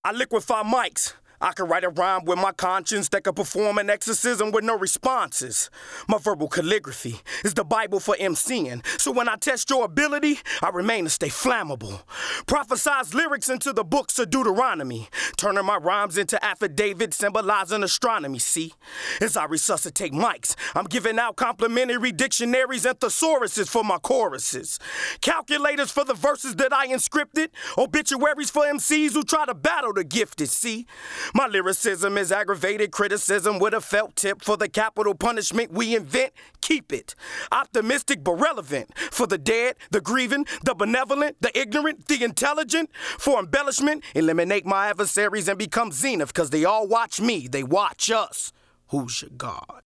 I liquefy mics. I can write a rhyme with my conscience that can perform an exorcism with no responses. My verbal calligraphy is the Bible for MCing. So when I test your ability, I remain to stay flammable. Prophesize lyrics into the books of Deuteronomy, turning my rhymes into affidavits symbolizing astronomy, see? As I resuscitate mics, I'm giving out complimentary dictionaries and thesauruses for my choruses. Calculators for the verses that I inscripted, obituaries for MCs who try to battle the gifted, see? My lyricism is aggravated criticism with a felt tip for the capital punishment we invent. Keep it. Optimistic but relevant for the dead, the grieving, the benevolent, the ignorant, the intelligent. For embellishment, eliminate my adversaries and become zenith, cause they all watch me, they watch us. Who's your God?